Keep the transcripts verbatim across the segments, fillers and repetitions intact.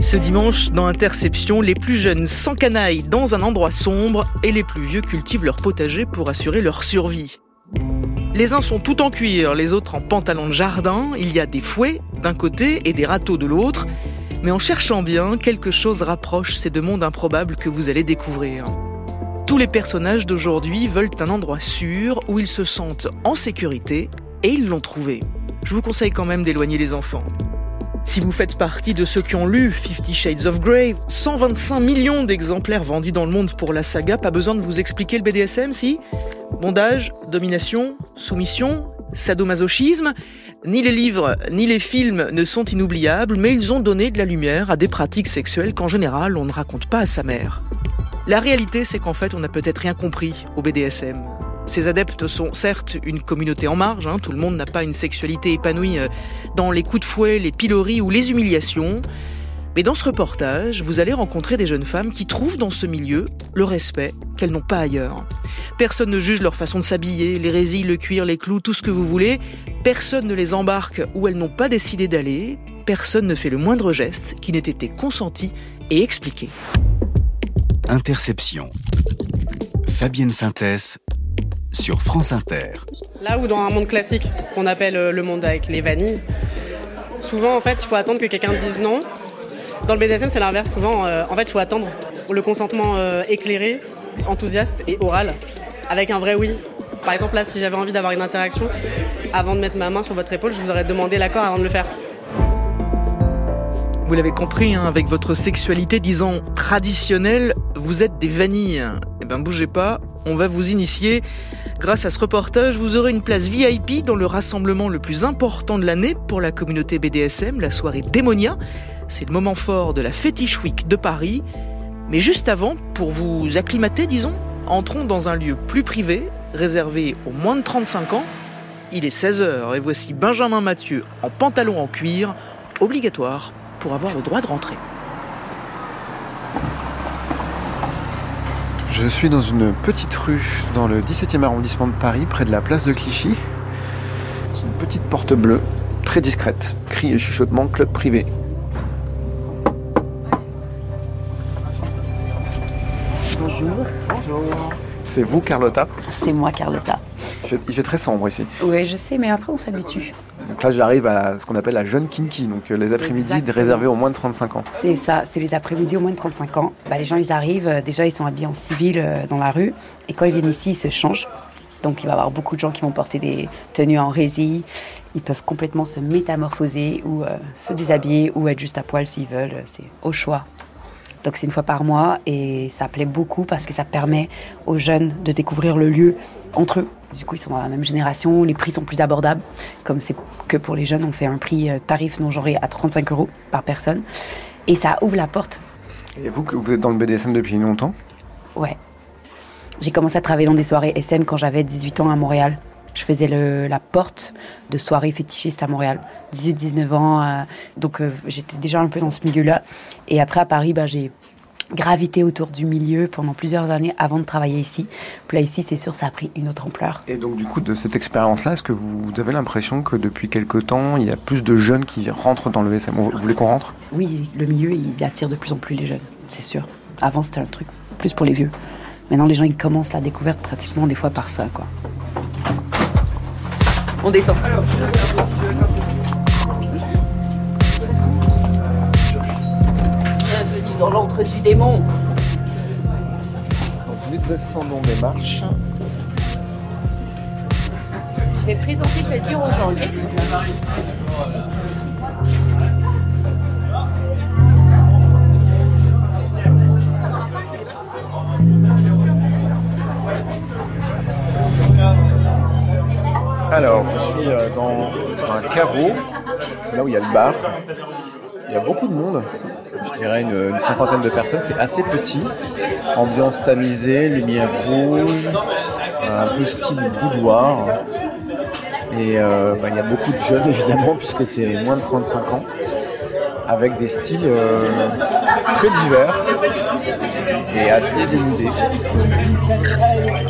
Ce dimanche, dans Interception, les plus jeunes s'encanaillent dans un endroit sombre et les plus vieux cultivent leur potager pour assurer leur survie. Les uns sont tout en cuir, les autres en pantalon de jardin. Il y a des fouets d'un côté et des râteaux de l'autre. Mais en cherchant bien, quelque chose rapproche ces deux mondes improbables que vous allez découvrir. Tous les personnages d'aujourd'hui veulent un endroit sûr où ils se sentent en sécurité et ils l'ont trouvé. Je vous conseille quand même d'éloigner les enfants. Si vous faites partie de ceux qui ont lu Fifty Shades of Grey, cent vingt-cinq millions d'exemplaires vendus dans le monde pour la saga, pas besoin de vous expliquer le B D S M, si ? Bondage, domination, soumission, sadomasochisme, ni les livres ni les films ne sont inoubliables, mais ils ont donné de la lumière à des pratiques sexuelles qu'en général on ne raconte pas à sa mère. La réalité, c'est qu'en fait on n'a peut-être rien compris au B D S M. Ces adeptes sont certes une communauté en marge, hein, tout le monde n'a pas une sexualité épanouie dans les coups de fouet, les pilori ou les humiliations. Mais dans ce reportage, vous allez rencontrer des jeunes femmes qui trouvent dans ce milieu le respect qu'elles n'ont pas ailleurs. Personne ne juge leur façon de s'habiller, l'hérésie, le cuir, les clous, tout ce que vous voulez. Personne ne les embarque où elles n'ont pas décidé d'aller. Personne ne fait le moindre geste qui n'ait été consenti et expliqué. Interception. Fabienne Synthèse sur France Inter. Là où dans un monde classique, qu'on appelle le monde avec les vanilles, souvent en fait il faut attendre que quelqu'un dise non. Dans le B D S M c'est l'inverse, souvent euh, en fait il faut attendre le consentement euh, éclairé, enthousiaste et oral, avec un vrai oui. Par exemple là si j'avais envie d'avoir une interaction, avant de mettre ma main sur votre épaule, je vous aurais demandé l'accord avant de le faire. Vous l'avez compris, hein, avec votre sexualité, disons, traditionnelle, vous êtes des vanilles. Eh ben, bougez pas, on va vous initier. Grâce à ce reportage, vous aurez une place V I P dans le rassemblement le plus important de l'année pour la communauté B D S M, la soirée Démonia. C'est le moment fort de la Fetish Week de Paris. Mais juste avant, pour vous acclimater, disons, entrons dans un lieu plus privé, réservé aux moins de trente-cinq ans. Il est seize heures et voici Benjamin Mathieu en pantalon en cuir, obligatoire pour avoir le droit de rentrer. Je suis dans une petite rue dans le dix-septième arrondissement de Paris, près de la place de Clichy. C'est une petite porte bleue, très discrète. Cris et chuchotements, club privé. Bonjour. Bonjour. C'est vous, Carlotta ? C'est moi, Carlotta. Il fait, il fait très sombre ici. Oui, je sais, mais après on s'habitue. Donc là, j'arrive à ce qu'on appelle la jeune kinky, donc les après-midi Exactement. réservés aux moins de trente-cinq ans. C'est ça, c'est les après-midi aux moins de trente-cinq ans. Bah, les gens, ils arrivent, déjà ils sont habillés en civil euh, dans la rue, et quand ils viennent ici, ils se changent. Donc il va y avoir beaucoup de gens qui vont porter des tenues en résille. Ils peuvent complètement se métamorphoser ou euh, se déshabiller ou être juste à poil s'ils veulent, c'est au choix. Donc c'est une fois par mois et ça plaît beaucoup parce que ça permet aux jeunes de découvrir le lieu entre eux. Du coup, ils sont dans la même génération, les prix sont plus abordables. Comme c'est que pour les jeunes, on fait un prix tarif non genré à trente-cinq euros par personne. Et ça ouvre la porte. Et vous, vous êtes dans le B D S M depuis longtemps ? Ouais. J'ai commencé à travailler dans des soirées S M quand j'avais dix-huit ans à Montréal. Je faisais le, la porte de soirées fétichistes à Montréal. dix-huit dix-neuf ans, euh, donc euh, j'étais déjà un peu dans ce milieu-là. Et après, à Paris, bah, j'ai gravité autour du milieu pendant plusieurs années avant de travailler ici. Puis là, ici, c'est sûr, ça a pris une autre ampleur. Et donc, du coup, de cette expérience-là, est-ce que vous avez l'impression que depuis quelque temps, il y a plus de jeunes qui rentrent dans le S M ? Vous voulez qu'on rentre ? Oui, le milieu, il attire de plus en plus les jeunes, c'est sûr. Avant, c'était un truc plus pour les vieux. Maintenant, les gens, ils commencent la découverte pratiquement des fois par ça, quoi. On descend. Bienvenue dans l'antre du démon. Donc, nous descendons des marches. Je vais présenter, je vais dire aux gens, ok ? Alors, je suis dans un caveau, c'est là où il y a le bar. Il y a beaucoup de monde, je dirais une, une cinquantaine de personnes, c'est assez petit. Ambiance tamisée, lumière rouge, un peu style boudoir. Et euh, bah, il y a beaucoup de jeunes évidemment, puisque c'est moins de trente-cinq ans, avec des styles euh, très divers et assez dénudés.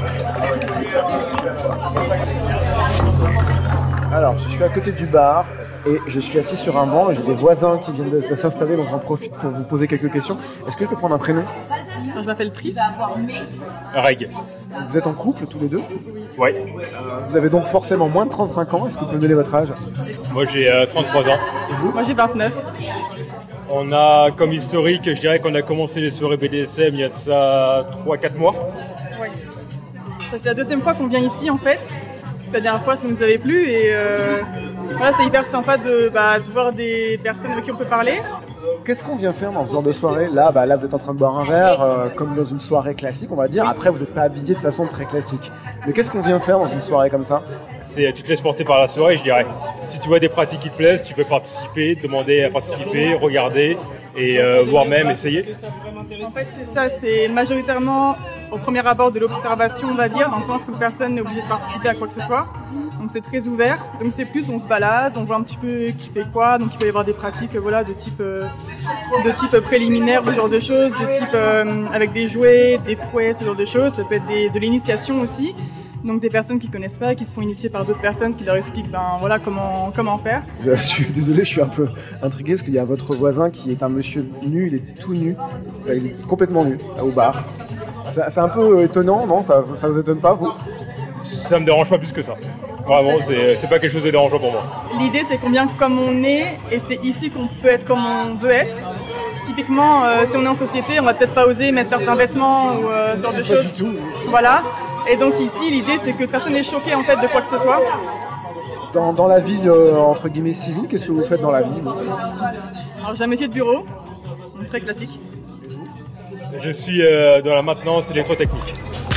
Alors, je suis à côté du bar, et je suis assis sur un banc et j'ai des voisins qui viennent de, de s'installer, donc j'en profite pour vous poser quelques questions. Est-ce que je peux prendre un prénom ? Alors, je m'appelle Tris. Reg. Vous êtes en couple tous les deux ? Oui. Vous avez donc forcément moins de trente-cinq ans. Est-ce que vous pouvez me donner votre âge ? Moi j'ai euh, trente-trois ans. Moi j'ai vingt-neuf. On a comme historique, je dirais qu'on a commencé les soirées B D S M il y a de ça trois quatre mois. Oui. C'est la deuxième fois qu'on vient ici en fait. La dernière fois ça ne nous avait plu et euh, voilà, c'est hyper sympa de, bah, de voir des personnes avec qui on peut parler. Qu'est-ce qu'on vient faire dans ce genre de soirée ? Là, bah, là, vous êtes en train de boire un verre, euh, comme dans une soirée classique, on va dire. Après, vous n'êtes pas habillé de façon très classique. Mais qu'est-ce qu'on vient faire dans une soirée comme ça ? C'est, tu te laisses porter par la soirée, je dirais. Si tu vois des pratiques qui te plaisent, tu peux participer, demander à participer, regarder et euh, voire même essayer. En fait, c'est ça, c'est majoritairement au premier abord de l'observation, on va dire, dans le sens où personne n'est obligé de participer à quoi que ce soit. Donc c'est très ouvert. Donc c'est plus, on se balade, on voit un petit peu qui fait quoi. Donc il peut y avoir des pratiques, voilà, de type, euh, de type préliminaire, ce genre de choses, de type euh, avec des jouets, des fouets, ce genre de choses. Ça peut être des, de l'initiation aussi. Donc des personnes qui ne connaissent pas, qui se font initier par d'autres personnes qui leur expliquent ben, voilà, comment, comment faire. Je suis désolé, je suis un peu intrigué parce qu'il y a votre voisin qui est un monsieur nu, il est tout nu, il est complètement nu au bar. C'est, c'est un peu étonnant, non ? Ça ne vous étonne pas, vous ? Ça me dérange pas plus que ça. Vraiment, c'est, c'est pas quelque chose de dérangeant pour moi. L'idée c'est qu'on vient comme on est et c'est ici qu'on peut être comme on veut être. Typiquement, euh, si on est en société, on va peut-être pas oser mettre certains vêtements ou euh, ce genre de choses. Voilà. Et donc ici, l'idée, c'est que personne n'est choqué en fait de quoi que ce soit. Dans, dans la vie euh, entre guillemets civile, qu'est-ce que vous faites dans la vie ? Alors j'ai un métier de bureau, très classique. Je suis euh, dans la maintenance électrotechnique.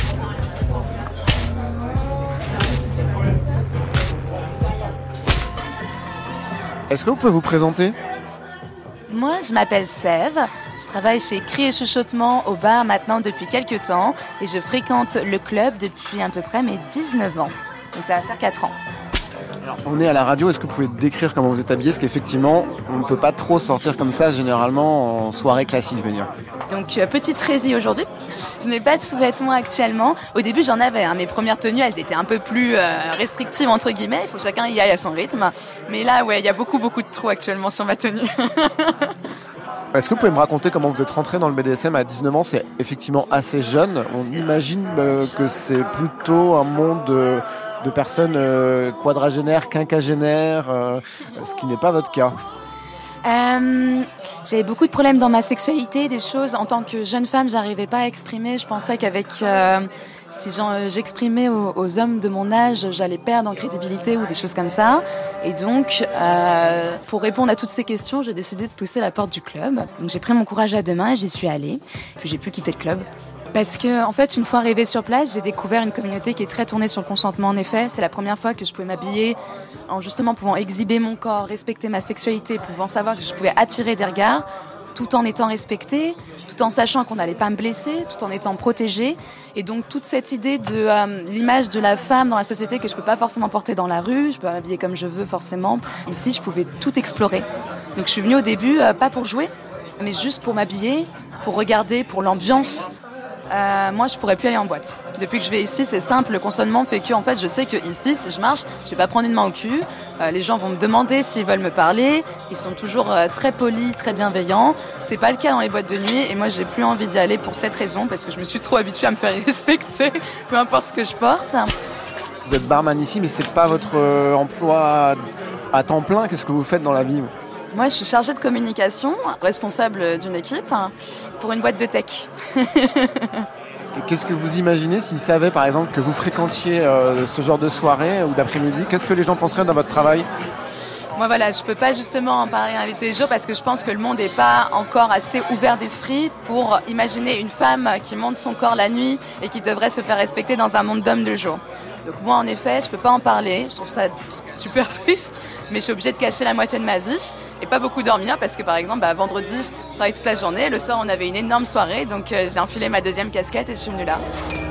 Est-ce que vous pouvez vous présenter ? Moi, je m'appelle Sève, je travaille chez Cris et Chuchotement au bar maintenant depuis quelques temps et je fréquente le club depuis à peu près mes dix-neuf ans. Donc ça va faire quatre ans. Alors, on est à la radio, est-ce que vous pouvez décrire comment vous êtes habillé ? Parce qu'effectivement, on ne peut pas trop sortir comme ça généralement en soirée classique, je veux dire. Donc euh, petite hérésie aujourd'hui, je n'ai pas de sous-vêtements actuellement. Au début j'en avais, hein. Mes premières tenues elles étaient un peu plus euh, restrictives entre guillemets, il faut que chacun y aille à son rythme. Mais là ouais, il y a beaucoup beaucoup de trous actuellement sur ma tenue. Est-ce que vous pouvez me raconter comment vous êtes rentré dans le B D S M à dix-neuf ans ? C'est effectivement assez jeune. On imagine euh, que c'est plutôt un monde de, de personnes euh, quadragénaires, quinquagénaires, euh, ce qui n'est pas votre cas. Euh, j'avais beaucoup de problèmes dans ma sexualité, des choses en tant que jeune femme, j'arrivais pas à exprimer. Je pensais qu'avec euh, si j'exprimais aux, aux hommes de mon âge, j'allais perdre en crédibilité ou des choses comme ça. Et donc, euh, pour répondre à toutes ces questions, j'ai décidé de pousser la porte du club. Donc j'ai pris mon courage à deux mains et j'y suis allée. Puis j'ai pu quitter le club. Parce que, en fait, une fois arrivée sur place, j'ai découvert une communauté qui est très tournée sur le consentement. En effet, c'est la première fois que je pouvais m'habiller en justement pouvant exhiber mon corps, respecter ma sexualité, pouvant savoir que je pouvais attirer des regards, tout en étant respectée, tout en sachant qu'on n'allait pas me blesser, tout en étant protégée. Et donc, toute cette idée de euh, l'image de la femme dans la société que je peux pas forcément porter dans la rue, je peux m'habiller comme je veux forcément. Ici, je pouvais tout explorer. Donc, je suis venue au début, euh, pas pour jouer, mais juste pour m'habiller, pour regarder, pour l'ambiance. Euh, moi, je pourrais plus aller en boîte. Depuis que je vais ici, c'est simple. Le consentement fait que, en fait, je sais que ici, si je marche, je vais pas prendre une main au cul. Euh, les gens vont me demander s'ils veulent me parler. Ils sont toujours euh, très polis, très bienveillants. C'est pas le cas dans les boîtes de nuit. Et moi, j'ai plus envie d'y aller pour cette raison, parce que je me suis trop habituée à me faire respecter, peu importe ce que je porte. Vous êtes barman ici, mais c'est pas votre euh, emploi à temps plein. Qu'est-ce que vous faites dans la vie ? Moi, je suis chargée de communication, responsable d'une équipe pour une boîte de tech. Et qu'est-ce que vous imaginez s'ils savaient, par exemple, que vous fréquentiez euh, ce genre de soirée ou d'après-midi ? Qu'est-ce que les gens penseraient dans votre travail ? Moi, voilà, je peux pas justement en parler à tous les jours parce que je pense que le monde n'est pas encore assez ouvert d'esprit pour imaginer une femme qui monte son corps la nuit et qui devrait se faire respecter dans un monde d'hommes de jour. Donc moi, en effet, je peux pas en parler. Je trouve ça super triste, mais je suis obligée de cacher la moitié de ma vie et pas beaucoup dormir parce que, par exemple, bah, vendredi, je travaille toute la journée. Le soir, on avait une énorme soirée, donc euh, j'ai enfilé ma deuxième casquette et je suis venue là.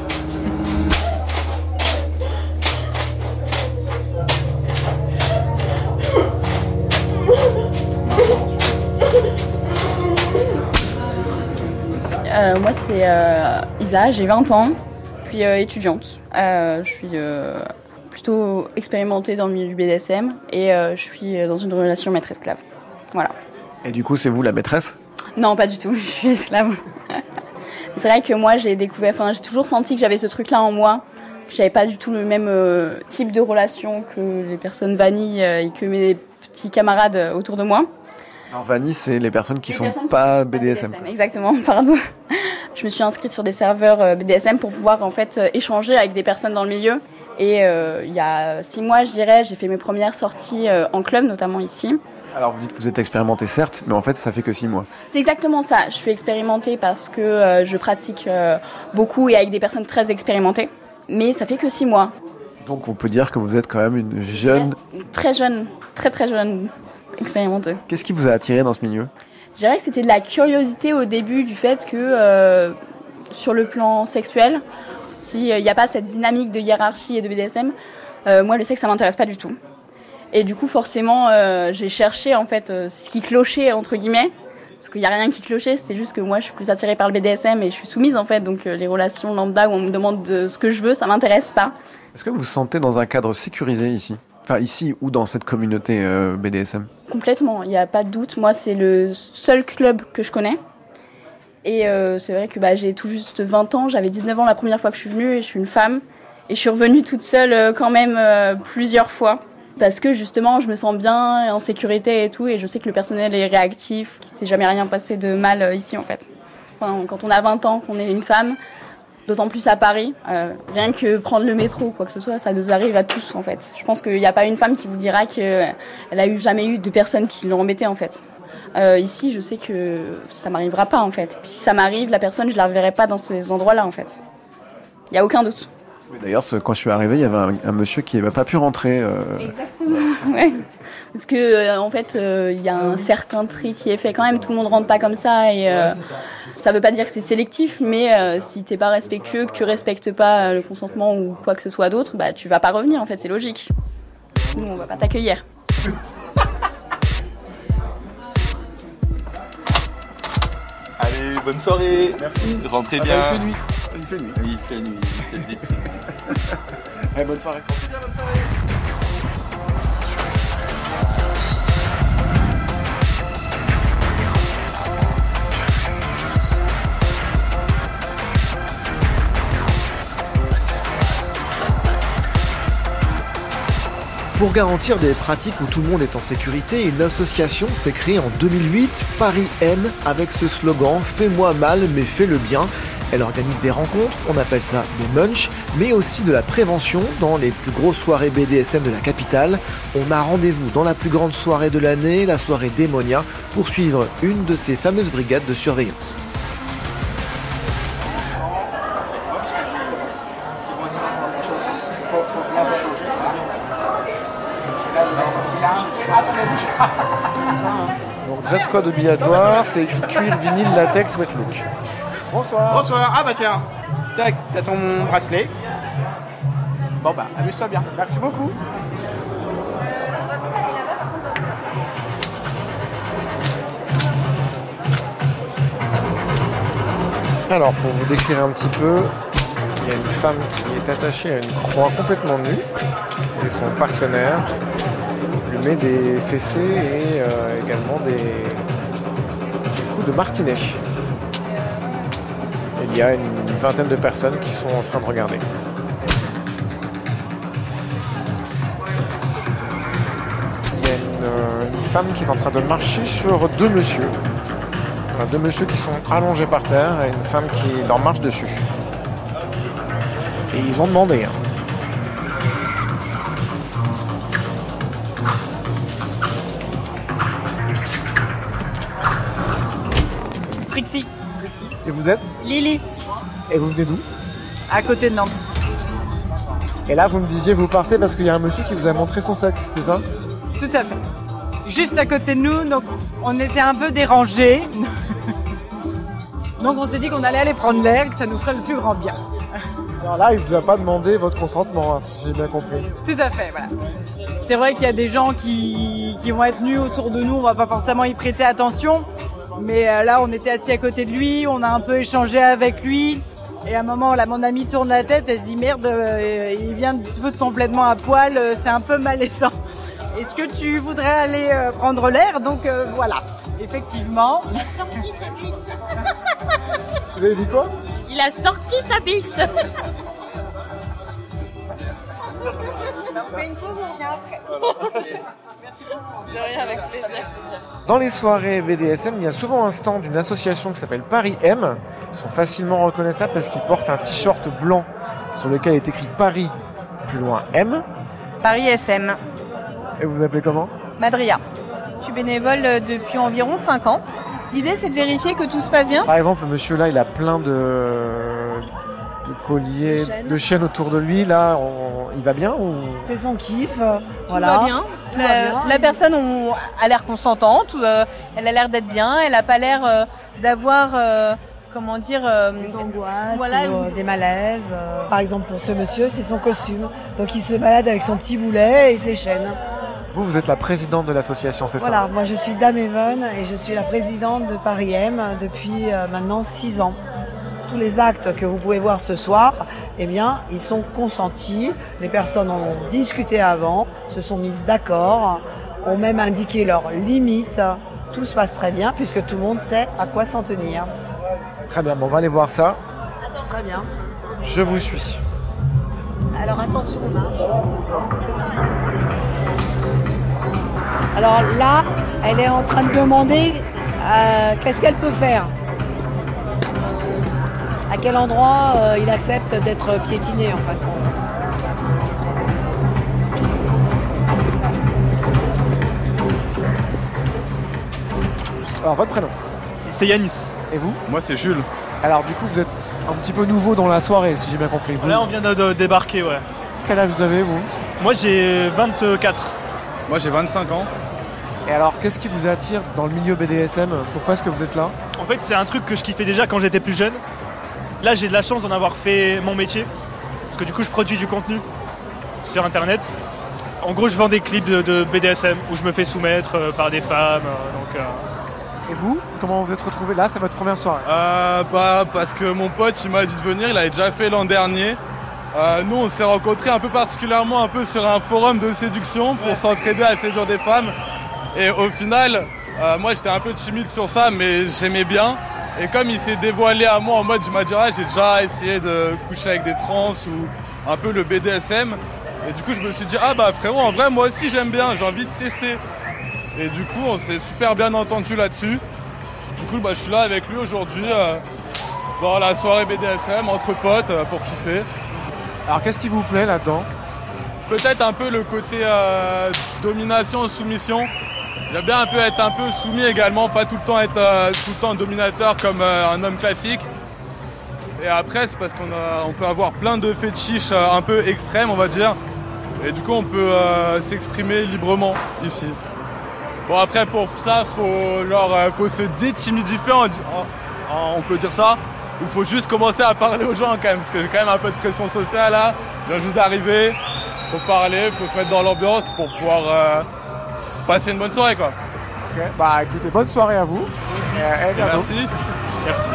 Euh, moi, c'est euh, Isa, j'ai vingt ans, puis euh, étudiante. Euh, je suis euh, plutôt expérimentée dans le milieu du B D S M et euh, je suis dans une relation maître-esclave. Voilà. Et du coup, c'est vous la maîtresse ? Non, pas du tout, je suis esclave. C'est vrai que moi, j'ai découvert, enfin, j'ai toujours senti que j'avais ce truc-là en moi. J'avais pas du tout le même euh, type de relation que les personnes vanille euh, et que mes petits camarades euh, autour de moi. Alors vanille, c'est les personnes qui les sont personnes pas qui sont B D S M. B D S M. Exactement, pardon. Je me suis inscrite sur des serveurs euh, B D S M pour pouvoir en fait euh, échanger avec des personnes dans le milieu. Et euh, il y a six mois, je dirais, j'ai fait mes premières sorties euh, en club, notamment ici. Alors vous dites que vous êtes expérimenté certes, mais en fait ça fait que six mois. C'est exactement ça. Je suis expérimentée parce que euh, je pratique euh, beaucoup et avec des personnes très expérimentées. Mais ça fait que six mois. Donc on peut dire que vous êtes quand même une jeune... Très jeune, très très jeune, expérimentée. Qu'est-ce qui vous a attiré dans ce milieu ? Je dirais que c'était de la curiosité au début du fait que euh, sur le plan sexuel, s'il n'y a pas cette dynamique de hiérarchie et de B D S M, euh, moi le sexe ça m'intéresse pas du tout. Et du coup forcément euh, j'ai cherché en fait euh, ce qui clochait entre guillemets. Parce qu'il n'y a rien qui clochait, c'est juste que moi je suis plus attirée par le B D S M et je suis soumise en fait, donc euh, les relations lambda où on me demande de ce que je veux, ça m'intéresse pas. Est-ce que vous vous sentez dans un cadre sécurisé ici ? Enfin ici ou dans cette communauté euh, B D S M ? Complètement, il n'y a pas de doute, moi c'est le seul club que je connais. Et euh, c'est vrai que bah, j'ai tout juste vingt ans, j'avais dix-neuf ans la première fois que je suis venue et je suis une femme. Et je suis revenue toute seule euh, quand même euh, plusieurs fois. Parce que justement, je me sens bien, en sécurité et tout, et je sais que le personnel est réactif, qu'il ne s'est jamais rien passé de mal euh, ici en fait. Enfin, quand on a vingt ans, qu'on est une femme, d'autant plus à Paris, euh, rien que prendre le métro ou quoi que ce soit, ça nous arrive à tous en fait. Je pense qu'il n'y a pas une femme qui vous dira qu'elle a eu, jamais eu de personnes qui l'ont embêtée en fait. Euh, ici, je sais que ça m'arrivera pas en fait. Et puis, si ça m'arrive, la personne, je la reverrai pas dans ces endroits-là en fait. Il n'y a aucun doute. D'ailleurs, quand je suis arrivé, il y avait un, un monsieur qui n'avait pas pu rentrer. Euh... Exactement, ouais. Parce que euh, en fait, il euh, y a un certain tri qui est fait quand même. Tout le monde rentre pas comme ça et euh, ouais, ça veut pas dire que c'est sélectif, mais euh, si t'es pas respectueux, que tu respectes pas euh, le consentement ou quoi que ce soit d'autre, bah tu vas pas revenir. En fait, c'est logique. Nous, on va pas t'accueillir. Allez, bonne soirée. Merci. Rentrez ah bien. Bah, il fait nuit. Il fait nuit. Oui, il fait nuit. C'est le déprimant. Allez, bonne soirée. Bien, bonne soirée. Pour garantir des pratiques où tout le monde est en sécurité, une association s'est créée en deux mille huit, Paris Aime, avec ce slogan « Fais-moi mal mais fais-le bien ». Elle organise des rencontres, on appelle ça des munchs, mais aussi de la prévention dans les plus grosses soirées B D S M de la capitale. On a rendez-vous dans la plus grande soirée de l'année, la soirée Démonia, pour suivre une de ces fameuses brigades de surveillance. Donc dress code obligatoire, c'est écrit cuir, vinyle, latex, wet look. Bonsoir. Bonsoir. Ah bah tiens, tac, t'as ton bracelet. Bon bah, amuse-toi bien. Merci beaucoup. Alors, pour vous décrire un petit peu, il y a une femme qui est attachée à une croix complètement nue et son partenaire lui met des fessées et euh, également des, des coups de martinet. Il y a une vingtaine de personnes qui sont en train de regarder. Il y a une, euh, une femme qui est en train de marcher sur deux messieurs. Enfin, deux messieurs qui sont allongés par terre et une femme qui leur marche dessus. Et ils ont demandé. Hein. Trixie. Et vous êtes ? Lily. Et vous venez d'où ? À côté de Nantes. Et là, vous me disiez, vous partez parce qu'il y a un monsieur qui vous a montré son sexe, c'est ça ? Tout à fait. Juste à côté de nous, donc on était un peu dérangés. Donc on s'est dit qu'on allait aller prendre l'air, que ça nous ferait le plus grand bien. Alors là, il ne vous a pas demandé votre consentement, hein, si j'ai bien compris. Tout à fait, voilà. C'est vrai qu'il y a des gens qui, qui vont être nus autour de nous, on va pas forcément y prêter attention. Mais là, on était assis à côté de lui, on a un peu échangé avec lui. Et à un moment, là, mon amie tourne la tête, elle se dit merde, euh, il vient de se foutre complètement à poil, euh, c'est un peu malaisant. Est-ce que tu voudrais aller euh, prendre l'air? Donc euh, voilà, effectivement. Il a sorti sa bite. Vous avez dit quoi? Il a sorti sa bite. On fait une pause, on revient après. Merci beaucoup. De rien, avec plaisir. Dans les soirées B D S M, il y a souvent un stand d'une association qui s'appelle Paris M. Ils sont facilement reconnaissables parce qu'ils portent un t-shirt blanc sur lequel est écrit Paris, plus loin M. Paris S M. Et vous vous appelez comment? Madria. Je suis bénévole depuis environ cinq ans. L'idée, c'est de vérifier que tout se passe bien. Par exemple, le monsieur là, il a plein de, de colliers, de chaînes. de chaînes autour de lui. Là, on... il va bien ou... C'est son kiff. Tout voilà. va bien. Tout la, va bien. la personne on, a l'air consentante. Euh, elle a l'air d'être bien. Elle n'a pas l'air euh, d'avoir... Euh, comment dire euh, des angoisses, voilà, ou, euh, des malaises. Euh, par exemple, pour ce monsieur, c'est son costume. Donc, il se balade avec son petit boulet et ses chaînes. Vous, vous êtes la présidente de l'association, c'est voilà, ça? Voilà, moi je suis Dame Even et je suis la présidente de Paris M depuis euh, maintenant six ans. Tous les actes que vous pouvez voir ce soir, eh bien, ils sont consentis. Les personnes en ont discuté avant, se sont mises d'accord, ont même indiqué leurs limites. Tout se passe très bien puisque tout le monde sait à quoi s'en tenir. Très bien, bon, on va aller voir ça. Attends, très bien. Je vous suis. Alors attention aux marches. Alors là, elle est en train de demander euh, qu'est-ce qu'elle peut faire. À quel endroit euh, il accepte d'être piétiné en fait. Alors votre prénom? C'est Yanis. Et vous? Moi c'est Jules. Alors du coup vous êtes un petit peu nouveau dans la soirée si j'ai bien compris. Vous... Là on vient de, de débarquer, ouais. Quel âge vous avez vous? Moi j'ai vingt-quatre. Moi j'ai vingt-cinq ans. Et alors qu'est-ce qui vous attire dans le milieu B D S M? Pourquoi est-ce que vous êtes là? En fait c'est un truc que je kiffais déjà quand j'étais plus jeune. Là j'ai de la chance d'en avoir fait mon métier. Parce que du coup je produis du contenu sur internet. En gros je vends des clips de, de B D S M où je me fais soumettre euh, par des femmes. Euh, donc, euh... Et vous? Comment vous vous êtes retrouvés là? C'est votre première soirée? euh, bah, Parce que mon pote il m'a dit de venir, il avait déjà fait l'an dernier. Euh, nous on s'est rencontrés un peu particulièrement un peu sur un forum de séduction pour ouais. s'entraider à séduire des femmes. Et au final, euh, moi j'étais un peu timide sur ça mais j'aimais bien. Et comme il s'est dévoilé à moi en mode je m'a dit ah, j'ai déjà essayé de coucher avec des trans ou un peu le B D S M. Et du coup je me suis dit ah bah frérot en vrai moi aussi j'aime bien, j'ai envie de tester. Et du coup on s'est super bien entendu là-dessus. Du coup bah, je suis là avec lui aujourd'hui euh, dans la soirée B D S M entre potes euh, pour kiffer. Alors qu'est-ce qui vous plaît là-dedans? Peut-être un peu le côté euh, domination, soumission. J'aime bien un peu être un peu soumis également, pas tout le temps être euh, tout le temps dominateur comme euh, un homme classique. Et après c'est parce qu'on a, on peut avoir plein de fétiches euh, un peu extrêmes on va dire. Et du coup on peut euh, s'exprimer librement ici. Bon après pour ça faut, genre, euh, faut se détimidifier, on, on, on peut dire ça. Il faut juste commencer à parler aux gens quand même, parce que j'ai quand même un peu de pression sociale là. Je viens juste d'arriver, faut parler, faut se mettre dans l'ambiance pour pouvoir euh, passer une bonne soirée quoi. Ok, bah écoutez, bonne soirée à vous. Et, et bientôt. Merci. Merci.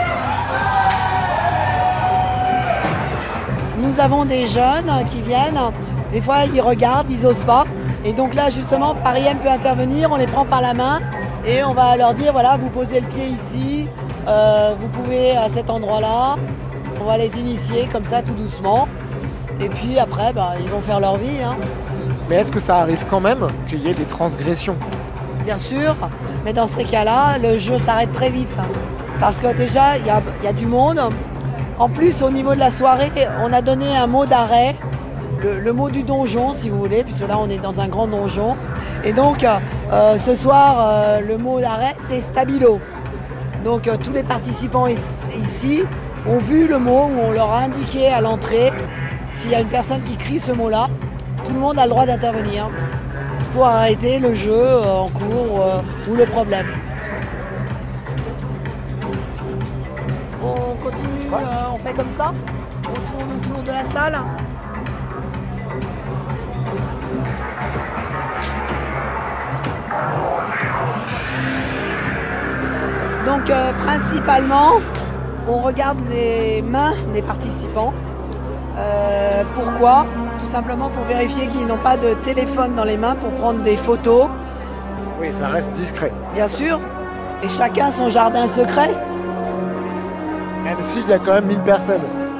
Nous avons des jeunes qui viennent, des fois ils regardent, ils osent pas. Et donc là justement, Paris M peut intervenir, on les prend par la main et on va leur dire voilà, vous posez le pied ici. Euh, vous pouvez à cet endroit-là, on va les initier comme ça tout doucement. Et puis après, bah, ils vont faire leur vie. Hein. Mais est-ce que ça arrive quand même qu'il y ait des transgressions? Bien sûr, mais dans ces cas-là, le jeu s'arrête très vite. Hein. Parce que déjà, il y a, y a du monde. En plus, au niveau de la soirée, on a donné un mot d'arrêt, le, le mot du donjon, si vous voulez, puisque là, on est dans un grand donjon. Et donc, euh, ce soir, euh, le mot d'arrêt, c'est stabilo. Donc euh, tous les participants ici ont vu le mot où on leur a indiqué à l'entrée s'il y a une personne qui crie ce mot-là, tout le monde a le droit d'intervenir pour arrêter le jeu euh, en cours euh, ou le problème. On continue, euh, on fait comme ça, on tourne autour de la salle. Donc euh, principalement, on regarde les mains des participants. Euh, pourquoi ? Tout simplement pour vérifier qu'ils n'ont pas de téléphone dans les mains pour prendre des photos. Oui, ça reste discret. Bien sûr. Et chacun son jardin secret. Même s'il y a quand même mille personnes.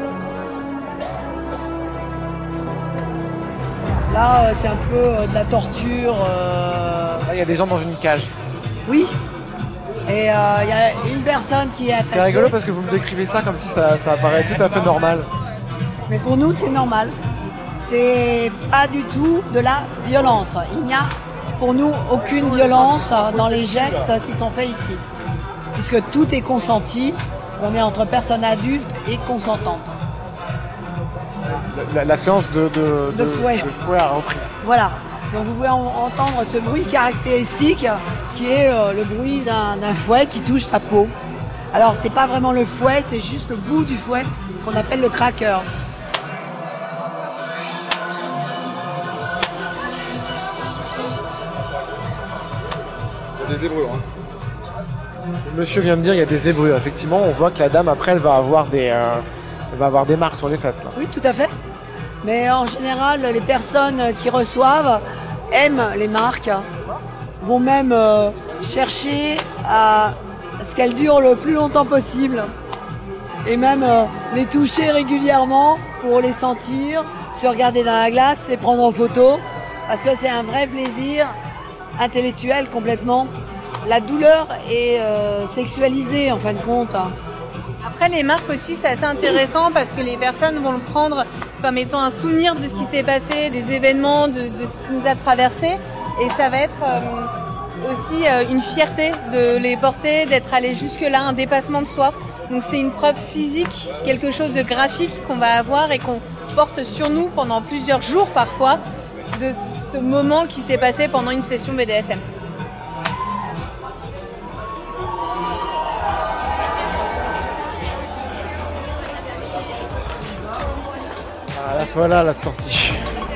Là, c'est un peu euh, de la torture. Euh... Là, il y a des gens dans une cage. Oui. Et il euh, y a une personne qui est attachée. C'est rigolo parce que vous me décrivez ça comme si ça, ça apparaît tout à fait normal. Mais pour nous, c'est normal. C'est pas du tout de la violence. Il n'y a pour nous aucune violence dans les gestes qui sont faits ici. Puisque tout est consenti. On est entre personnes adultes et consentantes. La, la séance de, de, de, de, fouet. de fouet a repris. Voilà. Donc vous pouvez en, entendre ce bruit caractéristique qui est euh, le bruit d'un, d'un fouet qui touche sa peau. Alors c'est pas vraiment le fouet, c'est juste le bout du fouet qu'on appelle le cracker. Il y a des zébrures. Hein. Le monsieur vient de dire qu'il y a des zébrures. Effectivement, on voit que la dame après elle va avoir des, euh, elle va avoir des marques sur les fesses là. Oui, tout à fait. Mais en général, les personnes qui reçoivent aiment les marques, vont même euh, chercher à ce qu'elles durent le plus longtemps possible et même euh, les toucher régulièrement pour les sentir, se regarder dans la glace, les prendre en photo, parce que c'est un vrai plaisir intellectuel complètement. La douleur est euh, sexualisée en fin de compte. Après, les marques aussi, c'est assez intéressant parce que les personnes vont le prendre comme étant un souvenir de ce qui s'est passé, des événements, de, de ce qui nous a traversé. Et ça va être euh, aussi euh, une fierté de les porter, d'être allé jusque-là, un dépassement de soi. Donc c'est une preuve physique, quelque chose de graphique qu'on va avoir et qu'on porte sur nous pendant plusieurs jours parfois de ce moment qui s'est passé pendant une session B D S M. Ah, la voilà la sortie.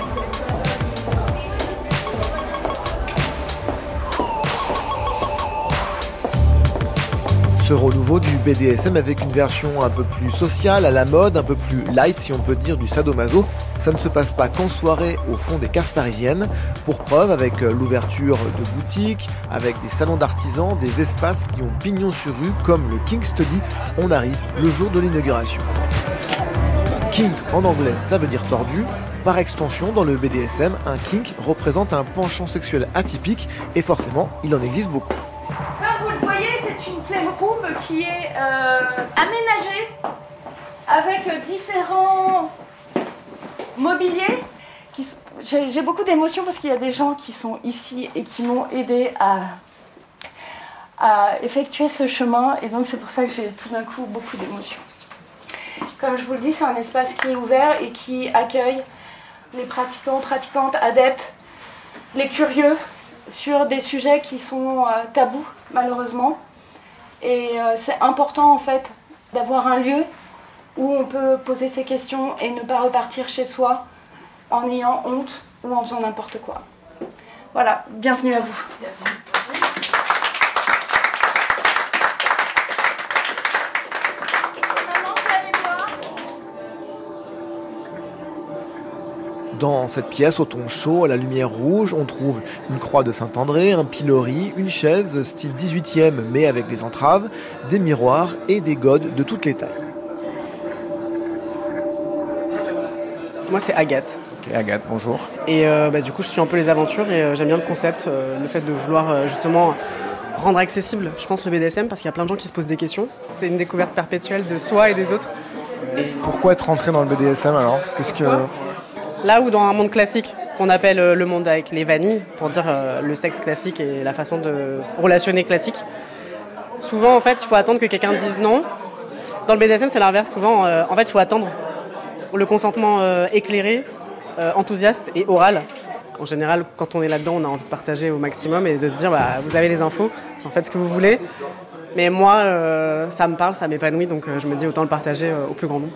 Ce renouveau du B D S M avec une version un peu plus sociale, à la mode, un peu plus light si on peut dire, du sadomaso, ça ne se passe pas qu'en soirée au fond des caves parisiennes. Pour preuve, avec l'ouverture de boutiques, avec des salons d'artisans, des espaces qui ont pignon sur rue comme le Kink Study, on arrive le jour de l'inauguration. Kink en anglais, ça veut dire tordu. Par extension, dans le B D S M, un kink représente un penchant sexuel atypique et forcément, il en existe beaucoup. Comme vous le voyez, c'est une playroom qui est euh, aménagée avec différents mobiliers. Qui, j'ai, j'ai beaucoup d'émotions parce qu'il y a des gens qui sont ici et qui m'ont aidé à, à effectuer ce chemin et donc c'est pour ça que j'ai tout d'un coup beaucoup d'émotions. Comme je vous le dis, c'est un espace qui est ouvert et qui accueille les pratiquants, pratiquantes, adeptes, les curieux sur des sujets qui sont euh, tabous malheureusement. Et euh, c'est important en fait d'avoir un lieu où on peut poser ses questions et ne pas repartir chez soi en ayant honte ou en faisant n'importe quoi. Voilà, bienvenue à vous. Merci. Dans cette pièce au ton chaud, à la lumière rouge, on trouve une croix de Saint-André, un pilori, une chaise style dix-huitième mais avec des entraves, des miroirs et des godes de toutes les tailles. Moi c'est Agathe. Ok, Agathe, bonjour. Et euh, bah, du coup je suis un peu les aventures et euh, j'aime bien le concept, euh, le fait de vouloir euh, justement rendre accessible, je pense, le B D S M parce qu'il y a plein de gens qui se posent des questions. C'est une découverte perpétuelle de soi et des autres. Et pourquoi être rentré dans le B D S M alors ? Puisque... Là où dans un monde classique, qu'on appelle le monde avec les vanilles, pour dire euh, le sexe classique et la façon de relationner classique, souvent en fait il faut attendre que quelqu'un dise non. Dans le B D S M c'est l'inverse, souvent euh, en fait il faut attendre le consentement euh, éclairé, euh, enthousiaste et oral. En général quand on est là-dedans on a envie de partager au maximum et de se dire bah, vous avez les infos, vous en faites ce que vous voulez. Mais moi euh, ça me parle, ça m'épanouit donc euh, je me dis autant le partager euh, au plus grand nombre.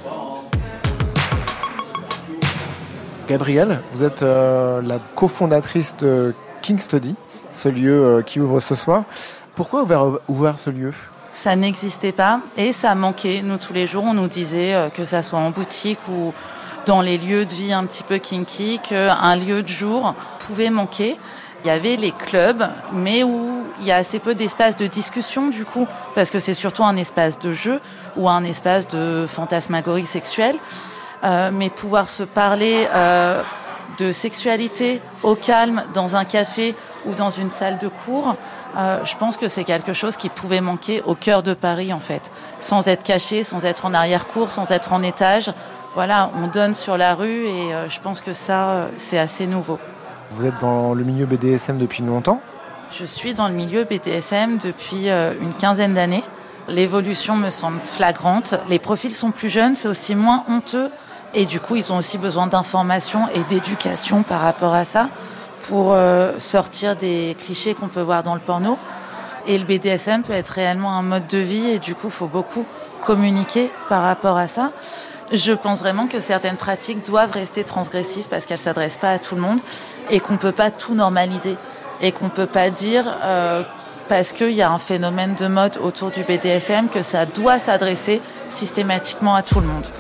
Gabrielle, vous êtes euh, la cofondatrice de Kink Study, ce lieu euh, qui ouvre ce soir. Pourquoi ouvrir, ouvrir ce lieu ? ça n'existait pas et ça manquait. Nous, tous les jours, on nous disait, euh, que ça soit en boutique ou dans les lieux de vie un petit peu kinky, qu'un lieu de jour pouvait manquer. Il y avait les clubs, mais où il y a assez peu d'espace de discussion du coup, parce que c'est surtout un espace de jeu ou un espace de fantasmagorie sexuelle. Euh, mais pouvoir se parler euh, de sexualité au calme dans un café ou dans une salle de cours, euh, je pense que c'est quelque chose qui pouvait manquer au cœur de Paris en fait, sans être caché, sans être en arrière-cour, sans être en étage. Voilà, on donne sur la rue et euh, je pense que ça, euh, c'est assez nouveau. Vous êtes dans le milieu B D S M depuis longtemps ? Je suis dans le milieu B D S M depuis euh, une quinzaine d'années. L'évolution me semble flagrante. Les profils sont plus jeunes, c'est aussi moins honteux. Et du coup, ils ont aussi besoin d'information et d'éducation par rapport à ça pour euh, sortir des clichés qu'on peut voir dans le porno. Et le B D S M peut être réellement un mode de vie et du coup, il faut beaucoup communiquer par rapport à ça. Je pense vraiment que certaines pratiques doivent rester transgressives parce qu'elles ne s'adressent pas à tout le monde et qu'on ne peut pas tout normaliser. Et qu'on ne peut pas dire, euh, parce qu'il y a un phénomène de mode autour du B D S M, que ça doit s'adresser systématiquement à tout le monde.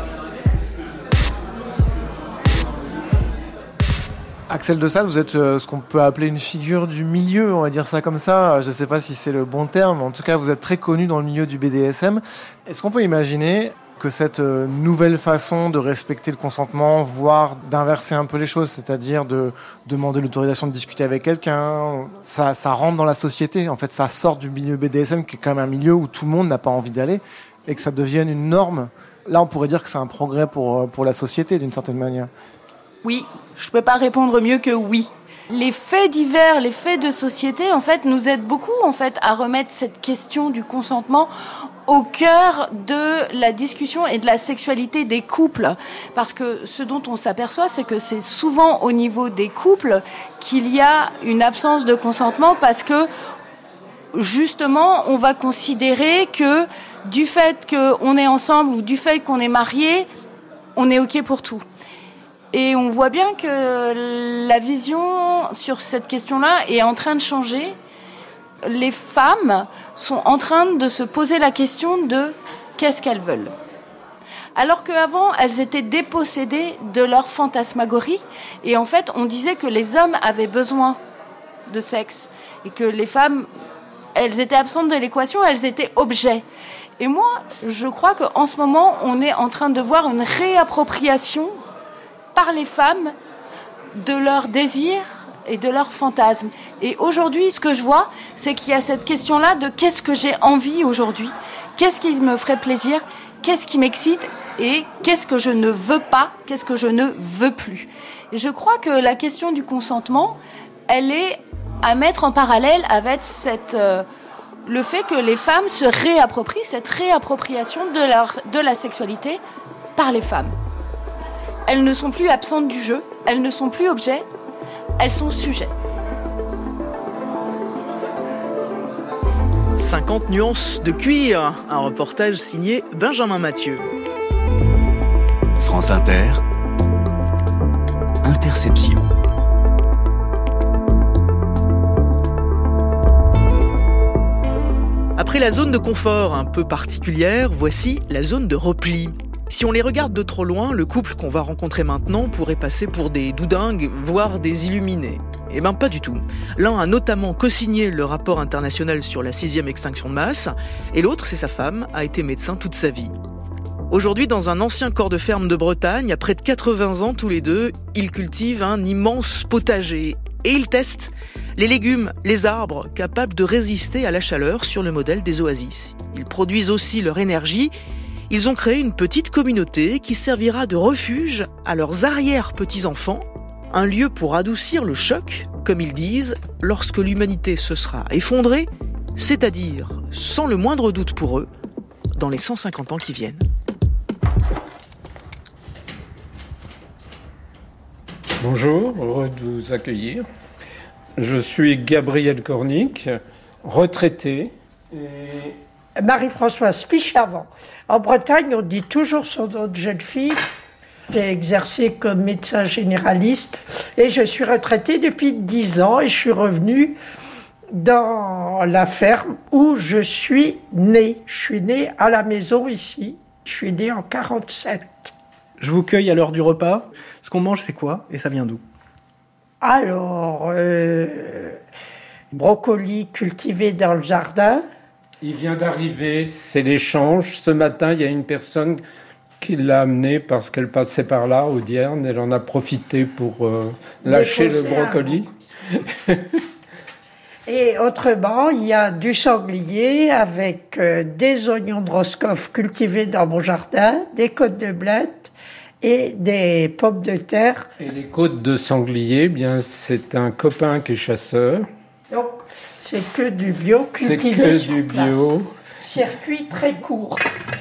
Axel de Sales, vous êtes euh, ce qu'on peut appeler une figure du milieu, on va dire ça comme ça. Je ne sais pas si c'est le bon terme, mais en tout cas, vous êtes très connu dans le milieu du B D S M. Est-ce qu'on peut imaginer que cette euh, nouvelle façon de respecter le consentement, voire d'inverser un peu les choses, c'est-à-dire de demander l'autorisation de discuter avec quelqu'un, ça, ça rentre dans la société. En fait, ça sort du milieu B D S M, qui est quand même un milieu où tout le monde n'a pas envie d'aller, et que ça devienne une norme. Là, on pourrait dire que c'est un progrès pour, pour la société, d'une certaine manière. Oui, je ne peux pas répondre mieux que oui. Les faits divers, les faits de société, en fait, nous aident beaucoup en fait, à remettre cette question du consentement au cœur de la discussion et de la sexualité des couples. Parce que ce dont on s'aperçoit, c'est que c'est souvent au niveau des couples qu'il y a une absence de consentement parce que justement, on va considérer que du fait qu'on est ensemble ou du fait qu'on est marié, on est OK pour tout. Et on voit bien que la vision sur cette question-là est en train de changer. Les femmes sont en train de se poser la question de qu'est-ce qu'elles veulent. Alors qu'avant, elles étaient dépossédées de leur fantasmagorie. Et en fait, on disait que les hommes avaient besoin de sexe. Et que les femmes, elles étaient absentes de l'équation, elles étaient objets. Et moi, je crois qu'en ce moment, on est en train de voir une réappropriation par les femmes de leurs désirs et de leurs fantasmes. Et aujourd'hui, ce que je vois, c'est qu'il y a cette question-là de qu'est-ce que j'ai envie aujourd'hui, qu'est-ce qui me ferait plaisir, qu'est-ce qui m'excite et qu'est-ce que je ne veux pas, qu'est-ce que je ne veux plus. Et je crois que la question du consentement, elle est à mettre en parallèle avec cette, euh, le fait que les femmes se réapproprient, cette réappropriation de, leur, de la sexualité par les femmes. Elles ne sont plus absentes du jeu, elles ne sont plus objets, elles sont sujets. cinquante nuances de cuir, un reportage signé Benjamin Mathieu. France Inter, Interception. Après la zone de confort un peu particulière, voici la zone de repli. Si on les regarde de trop loin, le couple qu'on va rencontrer maintenant pourrait passer pour des doudingues, voire des illuminés. Eh ben pas du tout. L'un a notamment co-signé le rapport international sur la sixième extinction de masse, et l'autre, c'est sa femme, a été médecin toute sa vie. Aujourd'hui, dans un ancien corps de ferme de Bretagne, à près de quatre-vingts ans tous les deux, ils cultivent un immense potager. Et ils testent les légumes, les arbres, capables de résister à la chaleur sur le modèle des oasis. Ils produisent aussi leur énergie. Ils ont créé une petite communauté qui servira de refuge à leurs arrière-petits-enfants, un lieu pour adoucir le choc, comme ils disent, lorsque l'humanité se sera effondrée, c'est-à-dire, sans le moindre doute pour eux, dans les cent cinquante ans qui viennent. Bonjour, heureux de vous accueillir. Je suis Gabriel Cornic, retraité et... Marie-Françoise Pichavant. En Bretagne, on dit toujours son nom de jeune fille. J'ai exercé comme médecin généraliste et je suis retraitée depuis dix ans et je suis revenue dans la ferme où je suis née. Je suis née à la maison ici. Je suis née en quarante-sept. Je vous cueille à l'heure du repas. Ce qu'on mange, c'est quoi? Et ça vient d'où? Alors, euh, brocoli cultivé dans le jardin. Il vient d'arriver, c'est l'échange. Ce matin, il y a une personne qui l'a amené parce qu'elle passait par là, au Dierne. Elle en a profité pour euh, lâcher le brocoli. Et autrement, il y a du sanglier avec euh, des oignons de Roscoff cultivés dans mon jardin, des côtes de blettes et des pommes de terre. Et les côtes de sanglier, bien, c'est un copain qui est chasseur. Donc, c'est que du bio cultivé C'est que sur du place. bio. Circuit très court.